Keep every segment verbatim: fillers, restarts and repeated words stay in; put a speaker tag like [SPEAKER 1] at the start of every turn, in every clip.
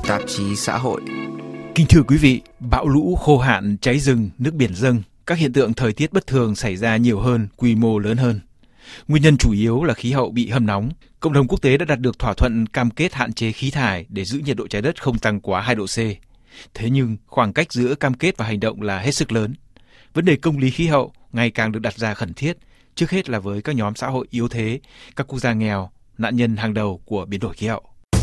[SPEAKER 1] tạp chí xã hội.
[SPEAKER 2] Kính thưa quý vị, bão lũ, khô hạn, cháy rừng, nước biển dâng, các hiện tượng thời tiết bất thường xảy ra nhiều hơn, quy mô lớn hơn. Nguyên nhân chủ yếu là khí hậu bị hâm nóng. Cộng đồng quốc tế đã đạt được thỏa thuận cam kết hạn chế khí thải để giữ nhiệt độ trái đất không tăng quá hai độ C. Thế nhưng, khoảng cách giữa cam kết và hành động là hết sức lớn. Vấn đề công lý khí hậu ngày càng được đặt ra khẩn thiết, trước hết là với các nhóm xã hội yếu thế, các quốc gia nghèo, nạn nhân hàng đầu của biến đổi khí hậu.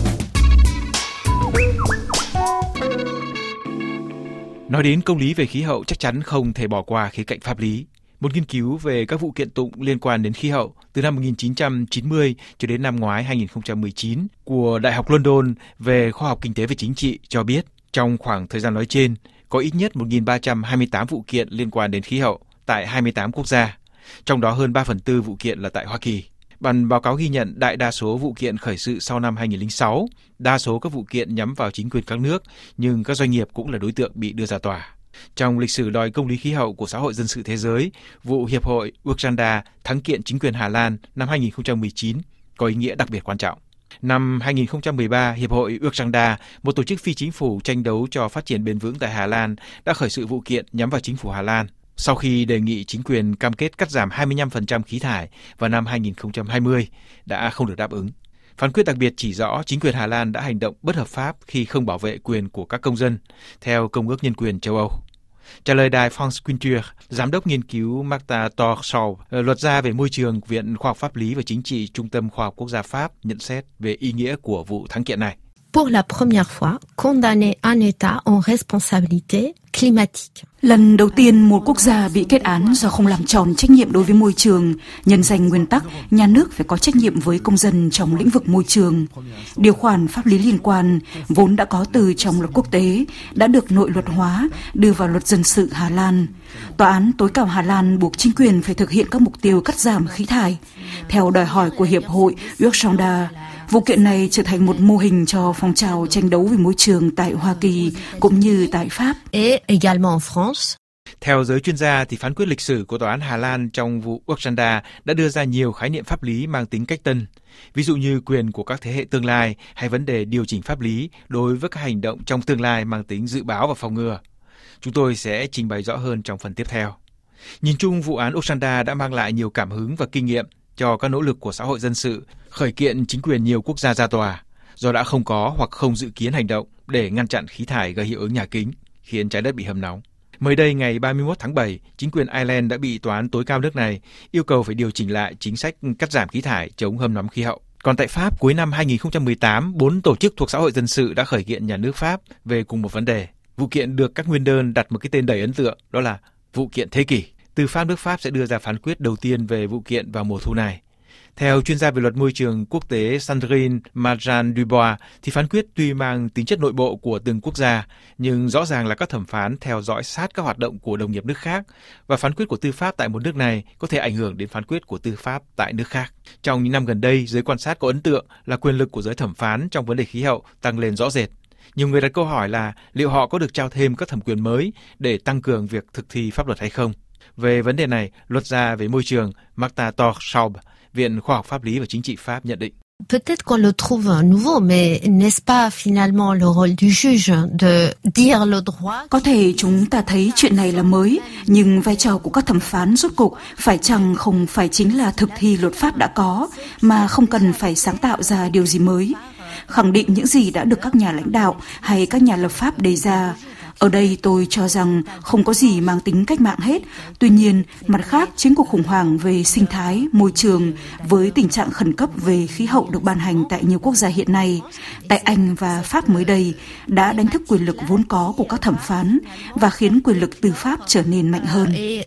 [SPEAKER 2] Nói đến công lý về khí hậu, chắc chắn không thể bỏ qua khía cạnh pháp lý. Một nghiên cứu về các vụ kiện tụng liên quan đến khí hậu từ năm một nghìn chín trăm chín mươi cho đến năm ngoái hai nghìn không trăm mười chín của Đại học London về khoa học kinh tế và chính trị cho biết trong khoảng thời gian nói trên có ít nhất một nghìn ba trăm hai mươi tám vụ kiện liên quan đến khí hậu tại hai mươi tám quốc gia, trong đó hơn ba phần tư vụ kiện là tại Hoa Kỳ. Bản báo cáo ghi nhận đại đa số vụ kiện khởi sự sau năm hai nghìn không trăm lẻ sáu, đa số các vụ kiện nhắm vào chính quyền các nước, nhưng các doanh nghiệp cũng là đối tượng bị đưa ra tòa. Trong lịch sử đòi công lý khí hậu của xã hội dân sự thế giới, vụ Hiệp hội Urgenda thắng kiện chính quyền Hà Lan năm hai nghìn không trăm mười chín có ý nghĩa đặc biệt quan trọng. Năm hai nghìn không trăm mười ba, Hiệp hội Urgenda, một tổ chức phi chính phủ tranh đấu cho phát triển bền vững tại Hà Lan, đã khởi sự vụ kiện nhắm vào chính phủ Hà Lan sau khi đề nghị chính quyền cam kết cắt giảm hai mươi lăm phần trăm khí thải vào năm hai nghìn không trăm hai mươi đã không được đáp ứng. Phán quyết đặc biệt chỉ rõ chính quyền Hà Lan đã hành động bất hợp pháp khi không bảo vệ quyền của các công dân, theo Công ước Nhân quyền châu Âu. Trả lời đài France Culture, Giám đốc nghiên cứu Marta Torshaub, luật gia về môi trường, Viện Khoa học Pháp lý và Chính trị, Trung tâm Khoa học Quốc gia Pháp nhận xét về ý nghĩa của vụ thắng kiện này.
[SPEAKER 3] Pour la première fois, condamner un État en responsabilité climatique.
[SPEAKER 4] Lần đầu tiên một quốc gia bị kết án do không làm tròn trách nhiệm đối với môi trường, nhân danh nguyên tắc nhà nước phải có trách nhiệm với công dân trong lĩnh vực môi trường. Điều khoản pháp lý liên quan vốn đã có từ trong luật quốc tế đã được nội luật hóa, đưa vào luật dân sự Hà Lan. Tòa án tối cao Hà Lan buộc chính quyền phải thực hiện các mục tiêu cắt giảm khí thải theo đòi hỏi của Hiệp hội Urgenda. Vụ kiện này trở thành một mô hình cho phong trào tranh đấu vì môi trường tại Hoa Kỳ cũng như tại Pháp.
[SPEAKER 3] Et également en France.
[SPEAKER 2] Theo giới chuyên gia, thì phán quyết lịch sử của Tòa án Hà Lan trong vụ Urgenda đã đưa ra nhiều khái niệm pháp lý mang tính cách tân, ví dụ như quyền của các thế hệ tương lai hay vấn đề điều chỉnh pháp lý đối với các hành động trong tương lai mang tính dự báo và phòng ngừa. Chúng tôi sẽ trình bày rõ hơn trong phần tiếp theo. Nhìn chung, vụ án Urgenda đã mang lại nhiều cảm hứng và kinh nghiệm cho các nỗ lực của xã hội dân sự khởi kiện chính quyền nhiều quốc gia ra tòa do đã không có hoặc không dự kiến hành động để ngăn chặn khí thải gây hiệu ứng nhà kính, khiến trái đất bị hâm nóng. Mới đây, ngày ba mươi mốt tháng bảy, chính quyền Ireland đã bị tòa án tối cao nước này yêu cầu phải điều chỉnh lại chính sách cắt giảm khí thải chống hâm nóng khí hậu. Còn tại Pháp, cuối năm hai nghìn không trăm mười tám, bốn tổ chức thuộc xã hội dân sự đã khởi kiện nhà nước Pháp về cùng một vấn đề. Vụ kiện được các nguyên đơn đặt một cái tên đầy ấn tượng, đó là vụ kiện thế kỷ. Tư pháp nước Pháp sẽ đưa ra phán quyết đầu tiên về vụ kiện vào mùa thu này. Theo chuyên gia về luật môi trường quốc tế Sandrine Marjan-Dubois, thì phán quyết tuy mang tính chất nội bộ của từng quốc gia, nhưng rõ ràng là các thẩm phán theo dõi sát các hoạt động của đồng nghiệp nước khác, và phán quyết của tư pháp tại một nước này có thể ảnh hưởng đến phán quyết của tư pháp tại nước khác. Trong những năm gần đây, giới quan sát có ấn tượng là quyền lực của giới thẩm phán trong vấn đề khí hậu tăng lên rõ rệt. Nhiều người đặt câu hỏi là liệu họ có được trao thêm các thẩm quyền mới để tăng cường việc thực thi pháp luật hay không? Về vấn đề này, luật gia về môi trường Marta Torshaub, Viện Khoa học Pháp lý và Chính trị Pháp nhận định.
[SPEAKER 3] Peut-être qu'on le trouve nouveau, mais n'est-ce pas finalement le rôle du juge de dire le droit?
[SPEAKER 4] Có thể chúng ta thấy chuyện này là mới, nhưng vai trò của các thẩm phán rốt cuộc phải chăng không phải chính là thực thi luật pháp đã có, mà không cần phải sáng tạo ra điều gì mới, khẳng định những gì đã được các nhà lãnh đạo hay các nhà lập pháp đề ra. Ở đây tôi cho rằng không có gì mang tính cách mạng hết. Tuy nhiên, mặt khác, chính cuộc khủng hoảng về sinh thái, môi trường với tình trạng khẩn cấp về khí hậu được ban hành tại nhiều quốc gia hiện nay, tại Anh và Pháp mới đây, đã đánh thức quyền lực vốn có của các thẩm phán và khiến quyền lực tư pháp trở nên mạnh hơn.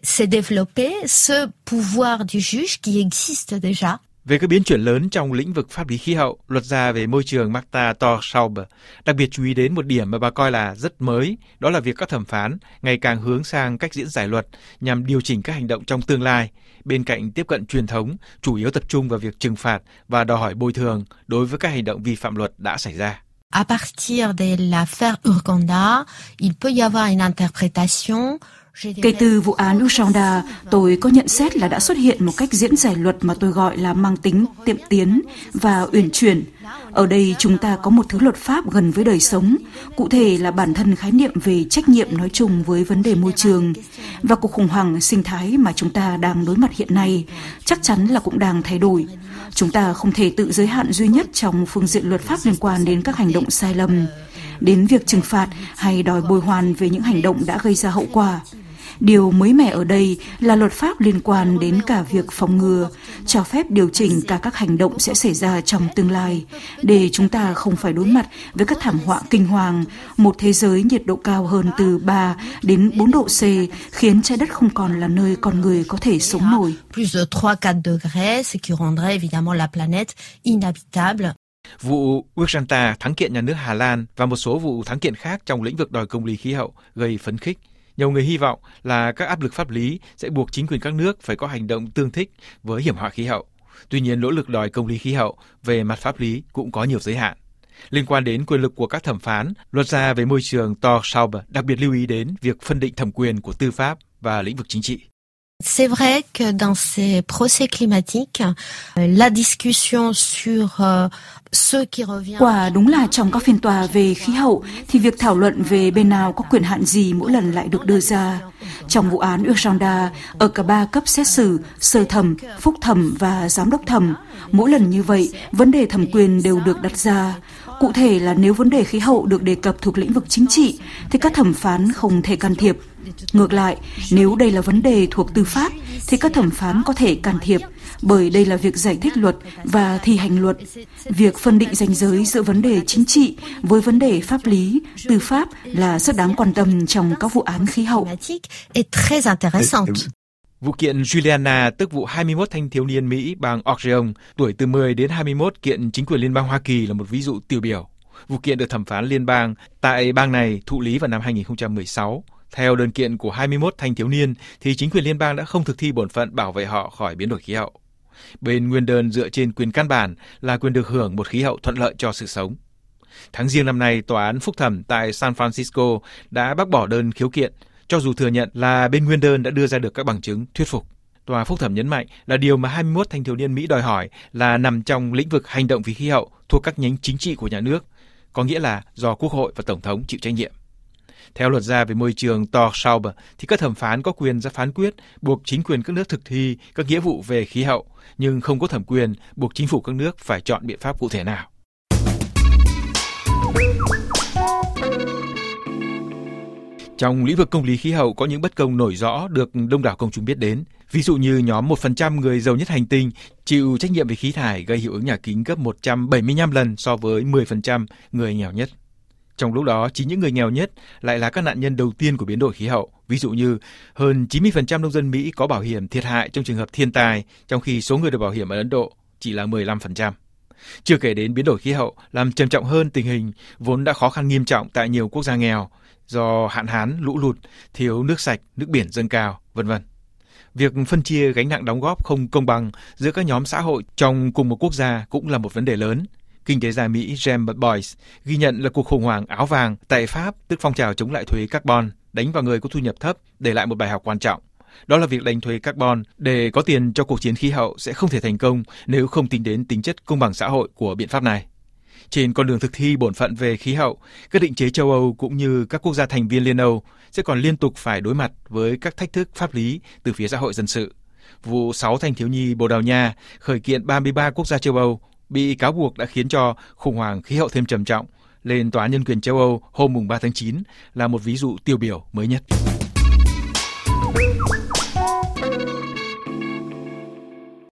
[SPEAKER 2] Về các biến chuyển lớn trong lĩnh vực pháp lý khí hậu, luật gia về môi trường Marta Torshaub đặc biệt chú ý đến một điểm mà bà coi là rất mới, đó là việc các thẩm phán ngày càng hướng sang cách diễn giải luật nhằm điều chỉnh các hành động trong tương lai, bên cạnh tiếp cận truyền thống, chủ yếu tập trung vào việc trừng phạt và đòi hỏi bồi thường đối với các hành động vi phạm luật đã xảy ra.
[SPEAKER 3] À partir de l'affaire Urgenda, il peut y avoir une interprétation.
[SPEAKER 4] Kể từ vụ án Urgenda, tôi có nhận xét là đã xuất hiện một cách diễn giải luật mà tôi gọi là mang tính tiệm tiến và uyển chuyển. Ở đây chúng ta có một thứ luật pháp gần với đời sống, cụ thể là bản thân khái niệm về trách nhiệm nói chung với vấn đề môi trường. Và cuộc khủng hoảng sinh thái mà chúng ta đang đối mặt hiện nay chắc chắn là cũng đang thay đổi. Chúng ta không thể tự giới hạn duy nhất trong phương diện luật pháp liên quan đến các hành động sai lầm, đến việc trừng phạt hay đòi bồi hoàn về những hành động đã gây ra hậu quả. Điều mới mẻ ở đây là luật pháp liên quan đến cả việc phòng ngừa, cho phép điều chỉnh cả các hành động sẽ xảy ra trong tương lai, để chúng ta không phải đối mặt với các thảm họa kinh hoàng, một thế giới nhiệt độ cao hơn từ ba đến bốn độ C, khiến trái đất không còn là nơi con người có thể sống nổi.
[SPEAKER 3] Plus de trois à quatre degrés, ce qui rendrait évidemment la planète inhabitable.
[SPEAKER 2] Vụ Urgenta thắng kiện nhà nước Hà Lan và một số vụ thắng kiện khác trong lĩnh vực đòi công lý khí hậu gây phấn khích. Nhiều người hy vọng là các áp lực pháp lý sẽ buộc chính quyền các nước phải có hành động tương thích với hiểm họa khí hậu. Tuy nhiên, nỗ lực đòi công lý khí hậu về mặt pháp lý cũng có nhiều giới hạn. Liên quan đến quyền lực của các thẩm phán, luật gia về môi trường Thor Schauber đặc biệt lưu ý đến việc phân định thẩm quyền của tư pháp và lĩnh vực chính trị.
[SPEAKER 3] C'est vrai que dans ces procès climatiques, la discussion sur ce qui revient...
[SPEAKER 4] Quả đúng là trong các phiên tòa về khí hậu thì việc thảo luận về bên nào có quyền hạn gì mỗi lần lại được đưa ra. Trong vụ án Urgenda, ở cả ba cấp xét xử, sơ thẩm, phúc thẩm và giám đốc thẩm, mỗi lần như vậy, vấn đề thẩm quyền đều được đặt ra. Cụ thể là nếu vấn đề khí hậu được đề cập thuộc lĩnh vực chính trị, thì các thẩm phán không thể can thiệp. Ngược lại, nếu đây là vấn đề thuộc tư pháp, thì các thẩm phán có thể can thiệp, bởi đây là việc giải thích luật và thi hành luật. Việc phân định ranh giới giữa vấn đề chính trị với vấn đề pháp lý, tư pháp là rất đáng quan tâm trong các vụ án khí hậu.
[SPEAKER 2] Vụ kiện Juliana, tức vụ hai mươi mốt thanh thiếu niên Mỹ bang Oregon, tuổi từ mười đến hai mươi mốt kiện chính quyền liên bang Hoa Kỳ là một ví dụ tiêu biểu. Vụ kiện được thẩm phán liên bang tại bang này thụ lý vào năm hai không một sáu. Theo đơn kiện của hai mươi mốt thanh thiếu niên, thì chính quyền liên bang đã không thực thi bổn phận bảo vệ họ khỏi biến đổi khí hậu. Bên nguyên đơn dựa trên quyền căn bản là quyền được hưởng một khí hậu thuận lợi cho sự sống. Tháng Giêng năm nay, Tòa án Phúc thẩm tại San Francisco đã bác bỏ đơn khiếu kiện, cho dù thừa nhận là bên nguyên đơn đã đưa ra được các bằng chứng thuyết phục. Tòa Phúc thẩm nhấn mạnh là điều mà hai mươi mốt thanh thiếu niên Mỹ đòi hỏi là nằm trong lĩnh vực hành động vì khí hậu thuộc các nhánh chính trị của nhà nước, có nghĩa là do Quốc hội và Tổng thống chịu trách nhiệm. Theo luật gia về môi trường Thor Schauber, thì các thẩm phán có quyền ra phán quyết buộc chính quyền các nước thực thi các nghĩa vụ về khí hậu, nhưng không có thẩm quyền buộc chính phủ các nước phải chọn biện pháp cụ thể nào. Trong lĩnh vực công lý khí hậu có những bất công nổi rõ được đông đảo công chúng biết đến. Ví dụ như nhóm một phần trăm người giàu nhất hành tinh chịu trách nhiệm về khí thải gây hiệu ứng nhà kính gấp một trăm bảy mươi lăm lần so với mười phần trăm người nghèo nhất. Trong lúc đó, chính những người nghèo nhất lại là các nạn nhân đầu tiên của biến đổi khí hậu. Ví dụ như hơn chín mươi phần trăm nông dân Mỹ có bảo hiểm thiệt hại trong trường hợp thiên tai, trong khi số người được bảo hiểm ở Ấn Độ chỉ là mười lăm phần trăm. Chưa kể đến biến đổi khí hậu làm trầm trọng hơn tình hình vốn đã khó khăn nghiêm trọng tại nhiều quốc gia nghèo do hạn hán, lũ lụt, thiếu nước sạch, nước biển dâng cao, vân vân. Việc phân chia gánh nặng đóng góp không công bằng giữa các nhóm xã hội trong cùng một quốc gia cũng là một vấn đề lớn. Kinh tế gia Mỹ James Boyce ghi nhận là cuộc khủng hoảng áo vàng tại Pháp, tức phong trào chống lại thuế carbon, đánh vào người có thu nhập thấp, để lại một bài học quan trọng. Đó là việc đánh thuế carbon để có tiền cho cuộc chiến khí hậu sẽ không thể thành công nếu không tính đến tính chất công bằng xã hội của biện pháp này. Trên con đường thực thi bổn phận về khí hậu, các định chế châu Âu cũng như các quốc gia thành viên Liên Âu sẽ còn liên tục phải đối mặt với các thách thức pháp lý từ phía xã hội dân sự. Vụ sáu thanh thiếu nhi Bồ Đào Nha khởi kiện ba mươi ba quốc gia châu Âu bị cáo buộc đã khiến cho khủng hoảng khí hậu thêm trầm trọng lên Tòa án Nhân quyền châu Âu hôm ba tháng chín là một ví dụ tiêu biểu mới nhất.